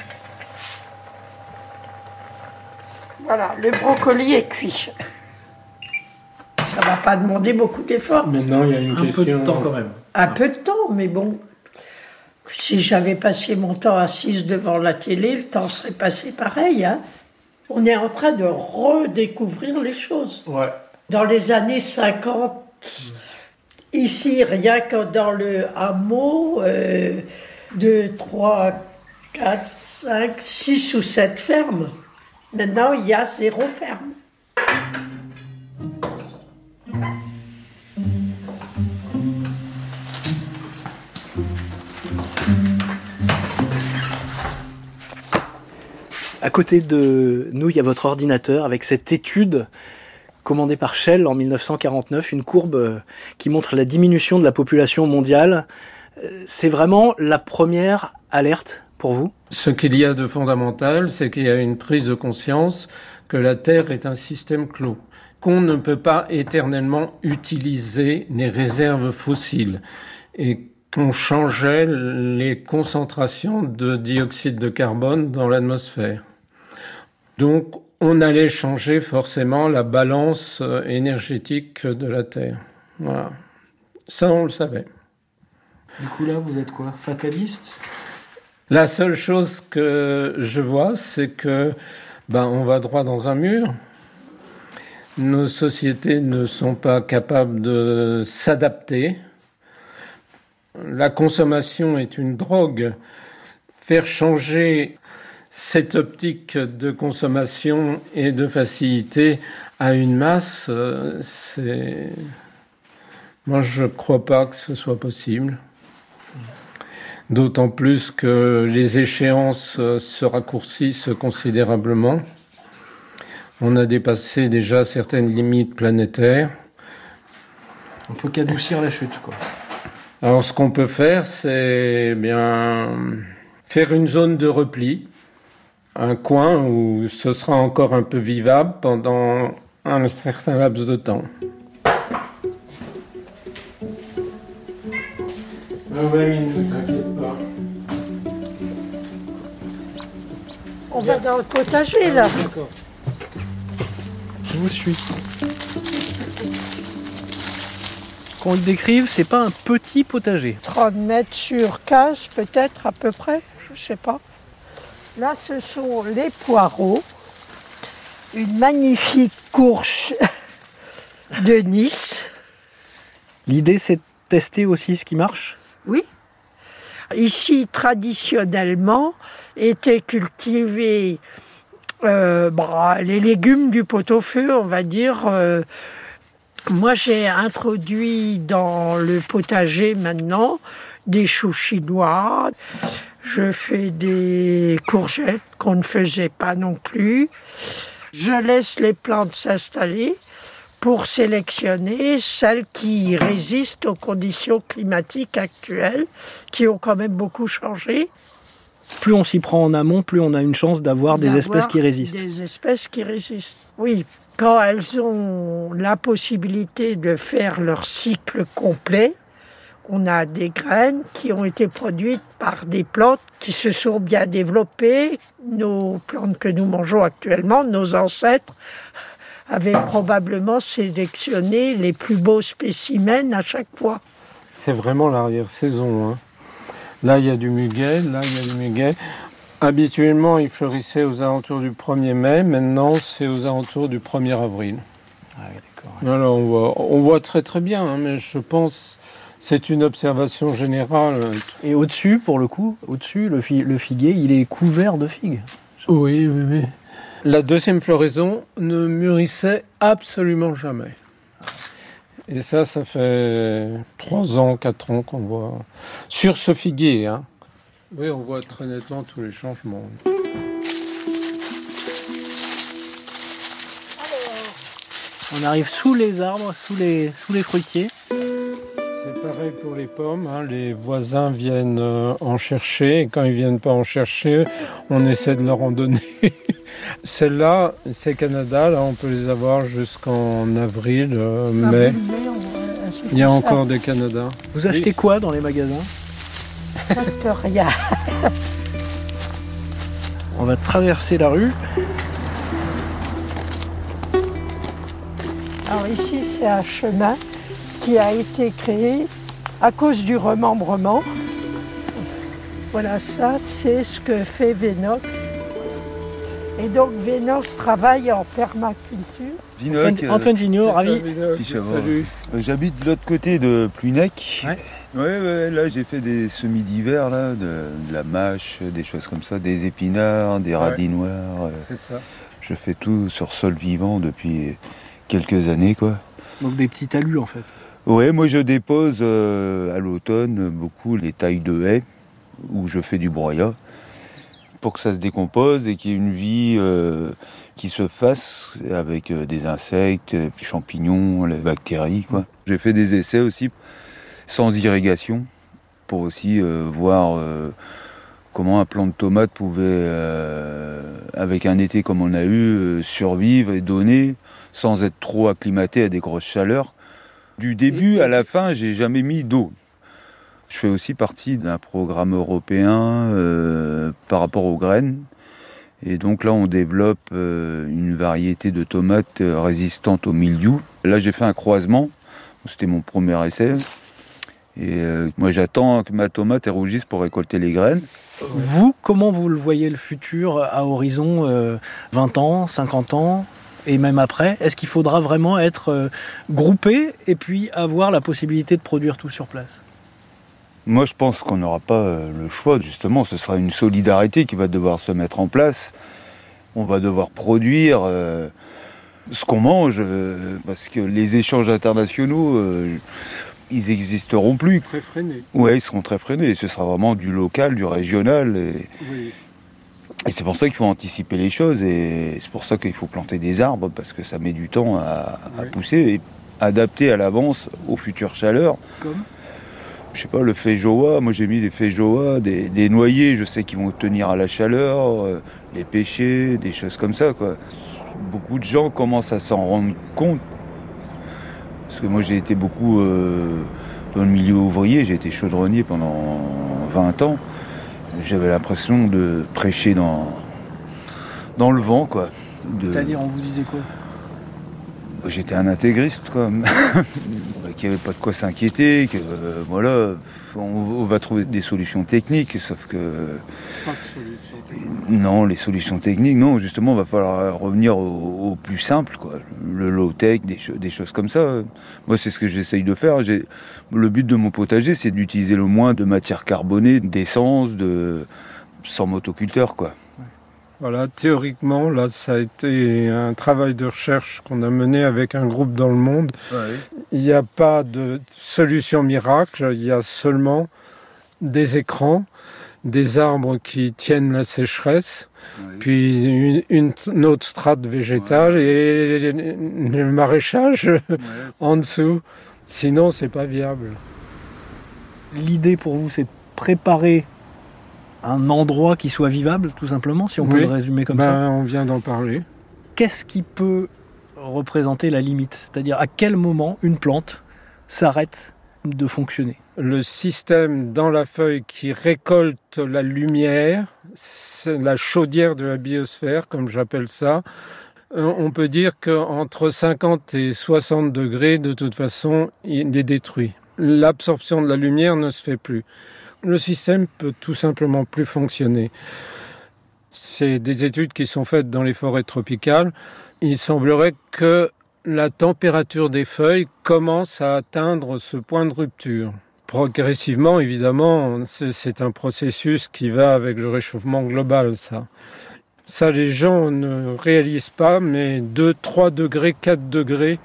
Voilà, le brocoli est cuit. Ça ne va pas demander beaucoup d'efforts. Maintenant, il y a une Un question. peu de temps quand même. Un peu de temps, mais bon. Si j'avais passé mon temps assise devant la télé, le temps serait passé pareil. Hein. On est en train de redécouvrir les choses. Ouais. Dans les années cinquante, ici, rien que dans le hameau, euh, deux, trois, quatre, cinq, six ou sept fermes. Maintenant, il y a zéro ferme. À côté de nous, il y a votre ordinateur avec cette étude commandée par Shell en mille neuf cent quarante-neuf, une courbe qui montre la diminution de la population mondiale. C'est vraiment la première alerte pour vous? Ce qu'il y a de fondamental, c'est qu'il y a une prise de conscience que la Terre est un système clos, qu'on ne peut pas éternellement utiliser les réserves fossiles et qu'on changeait les concentrations de dioxyde de carbone dans l'atmosphère. Donc, on allait changer forcément la balance énergétique de la Terre. Voilà. Ça, on le savait. Du coup, là, vous êtes quoi? Fataliste? La seule chose que je vois, c'est que ben, on va droit dans un mur. Nos sociétés ne sont pas capables de s'adapter. La consommation est une drogue. Faire changer cette optique de consommation et de facilité à une masse, c'est... Moi, je ne crois pas que ce soit possible. D'autant plus que les échéances se raccourcissent considérablement. On a dépassé déjà certaines limites planétaires. On peut qu'adoucir la chute, quoi. Alors, ce qu'on peut faire, c'est bien faire une zone de repli, un coin où ce sera encore un peu vivable pendant un certain laps de temps. vingt minutes, t'inquiète pas. On va dans le potager, là. D'accord. Je vous suis. Qu'on le décrive, c'est pas un petit potager. trente mètres sur quinze, peut-être, à peu près. Je sais pas. Là, ce sont les poireaux. Une magnifique courge de Nice. L'idée, c'est de tester aussi ce qui marche? Oui. Ici, traditionnellement, étaient cultivés euh, bah, les légumes du pot-au-feu, on va dire. Euh, moi, j'ai introduit dans le potager maintenant des choux chinois. Je fais des courgettes qu'on ne faisait pas non plus. Je laisse les plantes s'installer pour sélectionner celles qui résistent aux conditions climatiques actuelles, qui ont quand même beaucoup changé. Plus on s'y prend en amont, plus on a une chance d'avoir des espèces qui résistent. Des espèces qui résistent, oui. Quand elles ont la possibilité de faire leur cycle complet, on a des graines qui ont été produites par des plantes qui se sont bien développées. Nos plantes que nous mangeons actuellement, nos ancêtres avaient probablement sélectionné les plus beaux spécimens à chaque fois. C'est vraiment l'arrière-saison. Hein. Là, il y a du muguet, là, il y a du muguet. Habituellement, il fleurissait aux alentours du premier mai. Maintenant, c'est aux alentours du premier avril. Ah, d'accord. Alors, on voit, on voit très très bien, hein, mais je pense C'est une observation générale. Et au-dessus, pour le coup, au-dessus, le, fi- le figuier, il est couvert de figues. Oui, oui, oui. La deuxième floraison ne mûrissait absolument jamais. Et ça, ça fait trois ans, quatre ans qu'on voit sur ce figuier. Hein. Oui, on voit très nettement tous les changements. On arrive sous les arbres, sous les, sous les fruitiers. C'est pareil pour les pommes. Hein. Les voisins viennent euh, en chercher. Et quand ils ne viennent pas en chercher, on essaie de leur en donner. Celles-là, c'est Canada. Là, on peut les avoir jusqu'en avril, euh, mai. Il y a encore des Canada. Vous achetez oui. quoi dans les magasins? Rien. On va traverser la rue. Alors ici, c'est un chemin qui a été créé à cause du remembrement. Voilà, ça, c'est ce que fait Vénoc. Et donc, Vénoc travaille en permaculture. Vinoc, Antoine, Antoine Gignot, ravi. Salut. J'habite de l'autre côté de Plunec. Ouais. Ouais, ouais, là j'ai fait des semis d'hiver, là, de, de la mâche, des choses comme ça, des épinards, des radis ouais. noirs. C'est ça. Je fais tout sur sol vivant depuis quelques années, quoi. Donc des petits talus, en fait. Ouais, moi je dépose euh, à l'automne beaucoup les tailles de haies, où je fais du broyat, pour que ça se décompose et qu'il y ait une vie euh, qui se fasse avec euh, des insectes, les champignons, les bactéries, quoi. J'ai fait des essais aussi sans irrigation, pour aussi euh, voir euh, comment un plant de tomate pouvait, euh, avec un été comme on a eu, euh, survivre et donner sans être trop acclimaté à des grosses chaleurs. Du début à la fin, j'ai jamais mis d'eau. Je fais aussi partie d'un programme européen euh, par rapport aux graines. Et donc là, on développe euh, une variété de tomates euh, résistantes au mildiou. Là, j'ai fait un croisement. C'était mon premier essai. Et euh, moi, j'attends que ma tomate rougisse pour récolter les graines. Vous, comment vous le voyez le futur à horizon euh, vingt ans, cinquante ans et même après? Est-ce qu'il faudra vraiment être euh, groupé et puis avoir la possibilité de produire tout sur place? Moi, je pense qu'on n'aura pas euh, le choix, justement. Ce sera une solidarité qui va devoir se mettre en place. On va devoir produire euh, ce qu'on mange, euh, parce que les échanges internationaux... Euh, ils n'existeront plus. Très freinés. Ouais, ils seront très freinés. Et ce sera vraiment du local, du régional. Et, oui. et c'est pour ça qu'il faut anticiper les choses. Et c'est pour ça qu'il faut planter des arbres, parce que ça met du temps à, oui. à pousser et adapter à l'avance aux futures chaleurs. Comme Je sais pas, le feijoa. Moi, j'ai mis des feijoa, des, des noyers, je sais qu'ils vont tenir à la chaleur, euh, les pêchers, des choses comme ça, quoi. Beaucoup de gens commencent à s'en rendre compte. Parce que moi j'ai été beaucoup euh, dans le milieu ouvrier, j'ai été chaudronnier pendant vingt ans. J'avais l'impression de prêcher dans, dans le vent, quoi. De... C'est-à-dire, on vous disait quoi? J'étais un intégriste, quoi. Qu'il n'y avait pas de quoi s'inquiéter, que euh, voilà, on, on va trouver des solutions techniques, sauf que... Pas de solutions techniques. Non, les solutions techniques, non, justement, il va falloir revenir au, au plus simple, quoi. Le low-tech, des, des choses comme ça. Moi, c'est ce que j'essaye de faire. J'ai... Le but de mon potager, c'est d'utiliser le moins de matière carbonée, d'essence, de... sans motoculteur, quoi. Voilà, théoriquement, là, ça a été un travail de recherche qu'on a mené avec un groupe dans le monde. Ouais. Il n'y a pas de solution miracle, il y a seulement des écrans, des arbres qui tiennent la sécheresse, ouais. puis une, une, une autre strate végétale ouais. et le maraîchage ouais, en dessous. Sinon, c'est pas viable. L'idée pour vous, c'est de préparer un endroit qui soit vivable, tout simplement, si on peut oui. le résumer comme ben, ça. On vient d'en parler. Qu'est-ce qui peut représenter la limite? C'est-à-dire, à quel moment une plante s'arrête de fonctionner? Le système dans la feuille qui récolte la lumière, c'est la chaudière de la biosphère, comme j'appelle ça. On peut dire qu'entre cinquante et soixante degrés, de toute façon, il est détruit. L'absorption de la lumière ne se fait plus. Le système peut tout simplement plus fonctionner. C'est des études qui sont faites dans les forêts tropicales. Il semblerait que la température des feuilles commence à atteindre ce point de rupture. Progressivement, évidemment, c'est, c'est un processus qui va avec le réchauffement global, ça. Ça, les gens ne réalisent pas, mais deux, trois degrés, quatre degrés,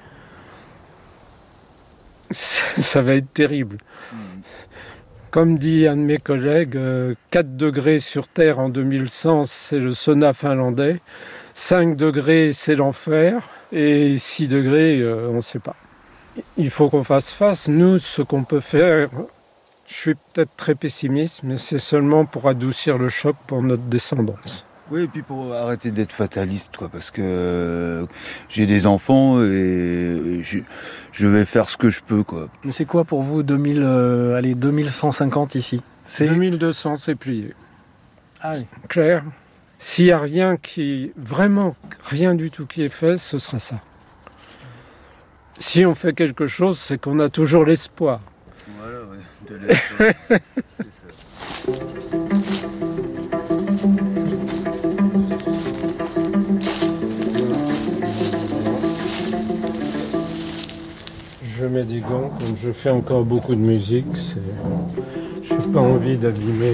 ça va être terrible. Comme dit un de mes collègues, quatre degrés sur Terre en deux mille cent, c'est le sauna finlandais. cinq degrés, c'est l'enfer. Et six degrés, euh, on ne sait pas. Il faut qu'on fasse face. Nous, ce qu'on peut faire, je suis peut-être très pessimiste, mais c'est seulement pour adoucir le choc pour notre descendance. Oui, et puis pour arrêter d'être fataliste, quoi, parce que euh, j'ai des enfants et je, je vais faire ce que je peux, quoi. Mais c'est quoi pour vous deux mille, euh, allez, deux mille cent cinquante ici? C'est deux mille deux cents, c'est plié. Ah oui. Claire, s'il n'y a rien qui, vraiment rien du tout qui est fait, ce sera ça. Si on fait quelque chose, c'est qu'on a toujours l'espoir. Voilà, ouais, de l'espoir. C'est ça. Je mets des gants, comme je fais encore beaucoup de musique, c'est... je n'ai pas envie d'abîmer.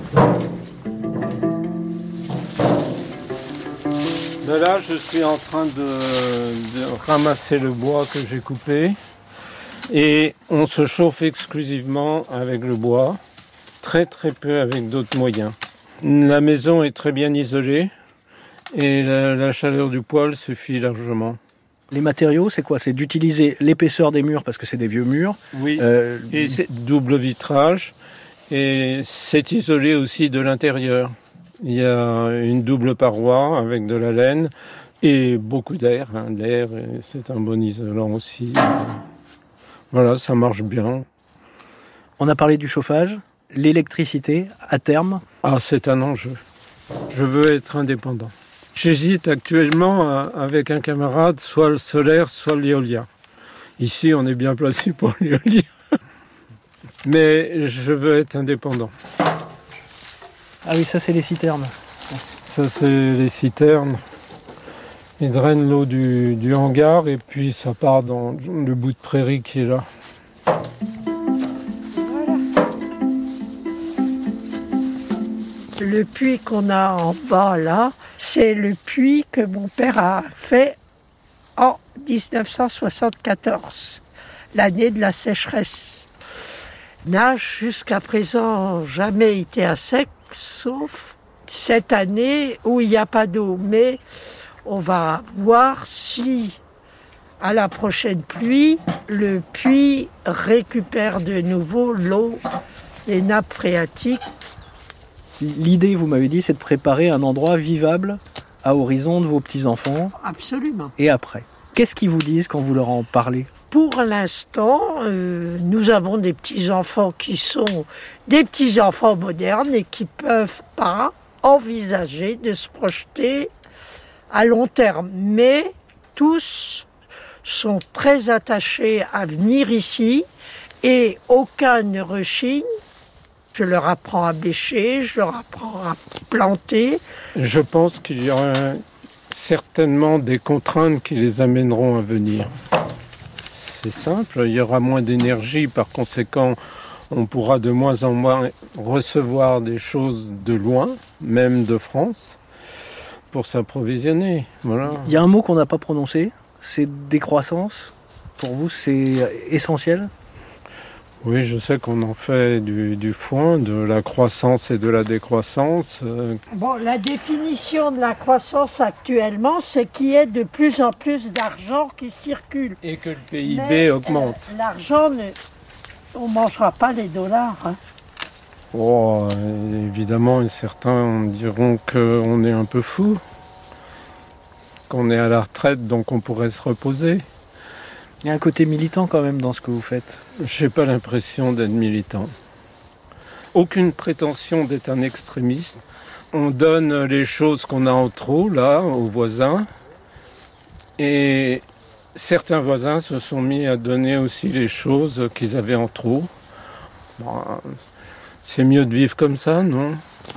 Mais là, je suis en train de, de ramasser le bois que j'ai coupé et on se chauffe exclusivement avec le bois, très très peu avec d'autres moyens. La maison est très bien isolée et la, la chaleur du poêle suffit largement. Les matériaux, c'est quoi? C'est d'utiliser l'épaisseur des murs parce que c'est des vieux murs. Oui, euh, et c'est double vitrage et c'est isolé aussi de l'intérieur. Il y a une double paroi avec de la laine et beaucoup d'air. Hein. L'air, c'est un bon isolant aussi. Voilà, ça marche bien. On a parlé du chauffage, l'électricité à terme. Ah, c'est un enjeu. Je veux être indépendant. J'hésite actuellement avec un camarade, soit le solaire, soit l'éolien. Ici, on est bien placé pour l'éolien. Mais je veux être indépendant. Ah oui, ça c'est les citernes. Ça c'est les citernes. Ils drainent l'eau du, du hangar et puis ça part dans le bout de prairie qui est là. Voilà. Le puits qu'on a en bas là, c'est le puits que mon père a fait en dix-neuf cent soixante-quatorze, l'année de la sécheresse. N'a jusqu'à présent jamais été à sec, sauf cette année où il n'y a pas d'eau. Mais on va voir si, à la prochaine pluie, le puits récupère de nouveau l'eau des nappes phréatiques. L'idée, vous m'avez dit, c'est de préparer un endroit vivable à horizon de vos petits-enfants. Absolument. Et après. Qu'est-ce qu'ils vous disent quand vous leur en parlez? Pour l'instant, euh, nous avons des petits-enfants qui sont des petits-enfants modernes et qui ne peuvent pas envisager de se projeter à long terme. Mais tous sont très attachés à venir ici et aucun ne rechigne. Je leur apprends à bêcher, je leur apprends à planter. Je pense qu'il y aura certainement des contraintes qui les amèneront à venir. C'est simple, il y aura moins d'énergie, par conséquent, on pourra de moins en moins recevoir des choses de loin, même de France, pour s'approvisionner. Voilà. Il y a un mot qu'on n'a pas prononcé, c'est décroissance. Pour vous, c'est essentiel? Oui, je sais qu'on en fait du, du foin, de la croissance et de la décroissance. Bon, la définition de la croissance actuellement, c'est qu'il y ait de plus en plus d'argent qui circule. Et que le P I B Mais, augmente. Euh, l'argent, ne... on ne mangera pas les dollars. Hein. Oh, évidemment, certains diront qu'on est un peu fou, qu'on est à la retraite, donc on pourrait se reposer. Il y a un côté militant quand même dans ce que vous faites. Je n'ai pas l'impression d'être militant. Aucune prétention d'être un extrémiste. On donne les choses qu'on a en trop, là, aux voisins. Et certains voisins se sont mis à donner aussi les choses qu'ils avaient en trop. Bon, c'est mieux de vivre comme ça, non?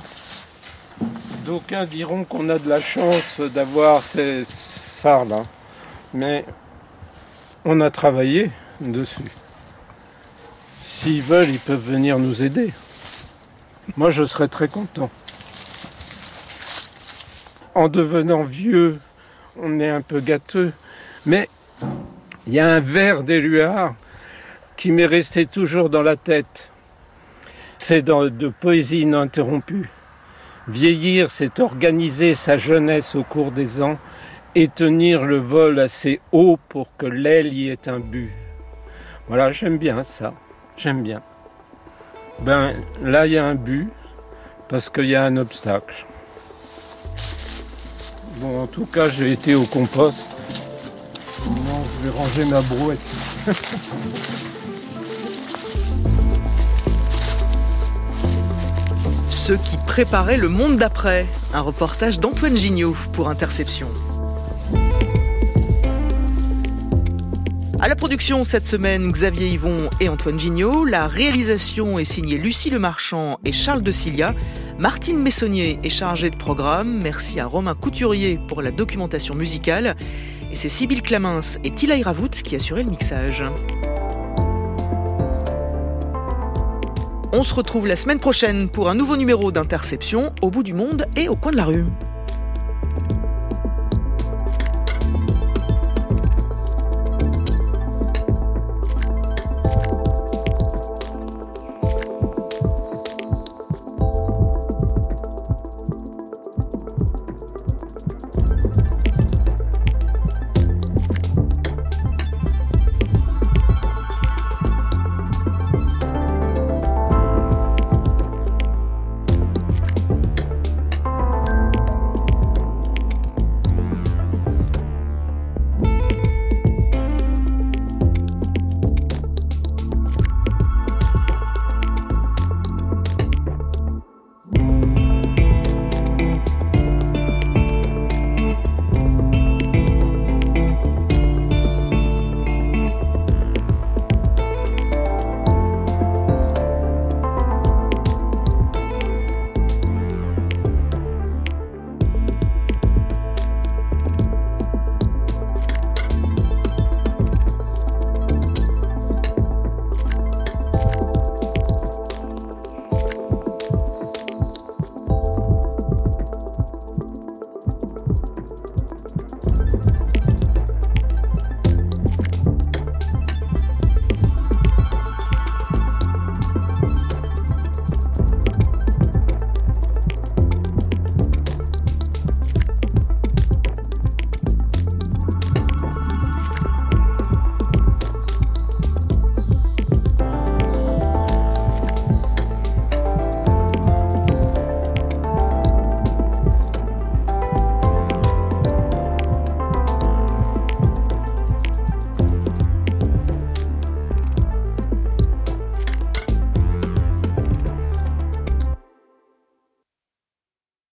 D'aucuns diront qu'on a de la chance d'avoir ces phares-là. Mais on a travaillé dessus. S'ils veulent, ils peuvent venir nous aider. Moi, je serais très content. En devenant vieux, on est un peu gâteux, mais il y a un vers d'Éluard qui m'est resté toujours dans la tête. C'est dans, de poésie ininterrompue. Vieillir, c'est organiser sa jeunesse au cours des ans et tenir le vol assez haut pour que l'aile y ait un but. Voilà, j'aime bien ça. J'aime bien. Ben, là, il y a un but, parce qu'il y a un obstacle. Bon, en tout cas, j'ai été au compost. Maintenant, je vais ranger ma brouette. Ceux qui préparaient le monde d'après. Un reportage d'Antoine Gignot pour Interception. À la production cette semaine, Xavier Yvon et Antoine Gignot. La réalisation est signée Lucie Lemarchand et Charles de Cilia. Martine Messonnier est chargée de programme. Merci à Romain Couturier pour la documentation musicale. Et c'est Sybille Clamins et Tilaï Ravout qui assuraient le mixage. On se retrouve la semaine prochaine pour un nouveau numéro d'Interception au bout du monde et au coin de la rue.